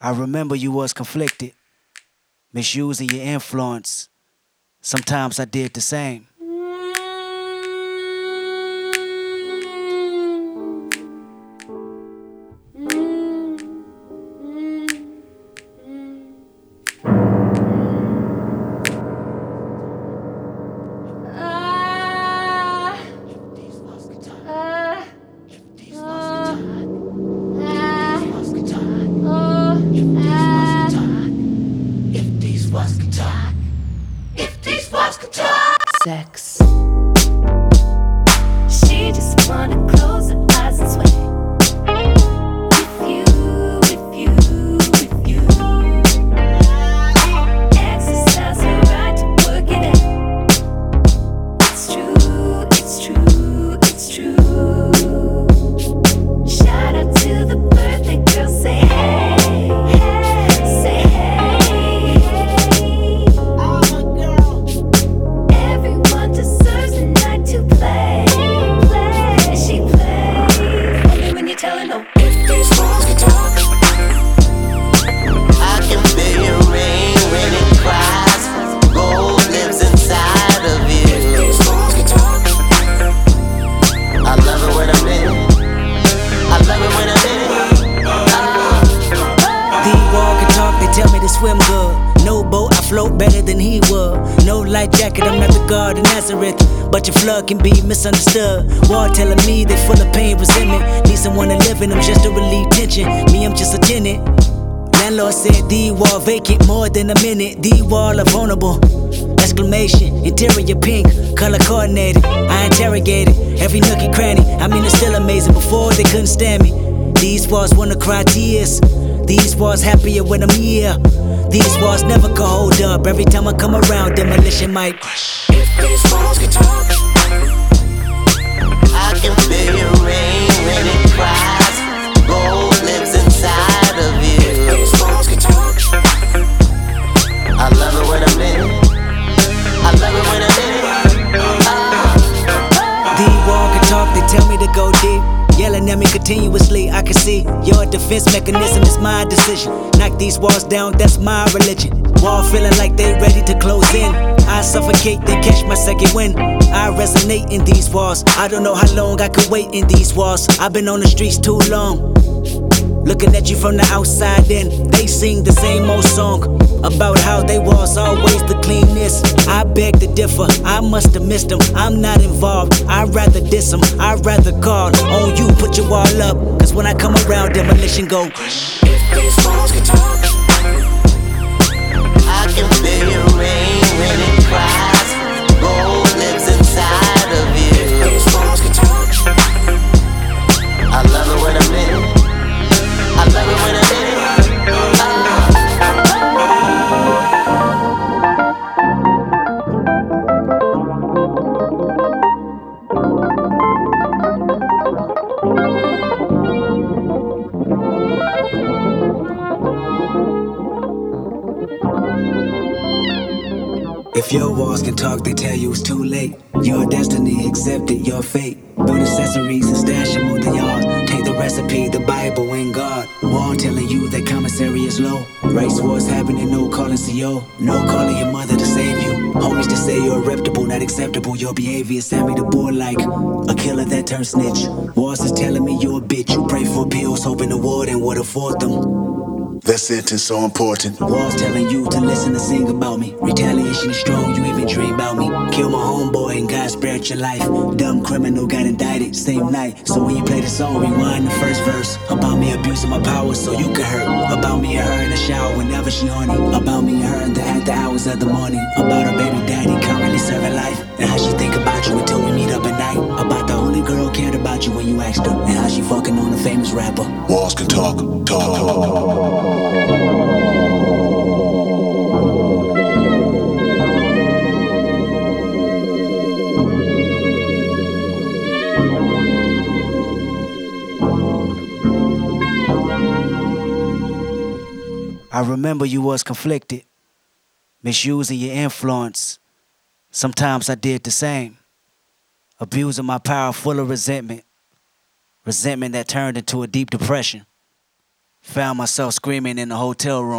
I remember you was conflicted, misusing your influence. Sometimes I did the same. Sex. She just wanna close her eyes and sway. With you, with you, with you. Exercise her right to work it out. It's true, it's true, it's true. Shout out to the birthday girl, say hey, hey, say hey, hey. Everyone deserves a night to play, play. She plays. Only when you tell her no. If these walls could talk, I can feel your rain when it cries. Gold lives inside of you. if these walls could talk, I love it when I'm in it. I love it when I'm in it. The wall can talk, they tell me to swim good. No boat, I float better than he would. No life jacket, I'm not the God of Nazareth. But your flood can be misunderstood. Wall telling me they full of pain, resentment. Need someone to live in them just to relieve tension. Me, I'm just a tenant. Landlord said the wall vacant more than a minute. The wall are vulnerable. Exclamation, interior pink, color coordinated. I interrogated every nook and cranny. I mean, it's still amazing. Before they couldn't stand me. These walls wanna cry tears. These walls happier when I'm here. These walls never can hold up. Every time I come around, demolition might. if these walls could talk, I can feel your rain when it cries. Gold lives inside of if you. these walls could talk, I love it when I'm in it. I love it when I'm in it. The wall can talk, they tell me to go deep. Yelling at me continuously, I can see your defense mechanism is my decision. Knock these walls down, that's my religion. Wall feeling like they ready to close in. I suffocate, then catch my second wind. I resonate in these walls. I don't know how long I could wait in these walls. I've been on the streets too long. Looking at you from the outside in, they sing the same old song about how they was always the cleanest. I beg to differ, I must have missed them. I'm not involved, I'd rather diss them. I'd rather call on you, put your wall up. Cause when I come around, demolition go. if these walls could talk, I can feel your rain when it cries. Gold lives inside of if you. these walls could talk, I love it when I'm in it. I love it when I'm in it. If your walls can talk, they tell you it's too late. Your destiny accepted, your fate. Build accessories and stash them on the yard. Take the recipe, the Bible, and God. Wall telling you that commissary is low. Race wars happening, no calling CO. No calling your mother to save you. Homies to say you're reputable, not acceptable. Your behavior sent me to board like a killer that turned snitch. Walls is telling me you're a bitch. You pray for pills, hoping the warden would afford them. That sentence so important. Walls telling you to listen and sing about me. Retaliation is strong, you even dream about me. Kill my homeboy and God spared your life. Dumb criminal got indicted same night. So when you play the song, rewind the first verse. About me abusing my power so you can hurt. About me and her in the shower whenever she horny. About me and her in the after hours of the morning. About her baby daddy currently serving life. And how she think about you until we meet up at night. About the only girl cared about you when you asked her. And how she fucking on a famous rapper. Walls can talk, talk. I remember you was conflicted, misusing your influence. Sometimes I did the same, abusing my power full of resentment. Resentment that turned into a deep depression. Found myself screaming in the hotel room.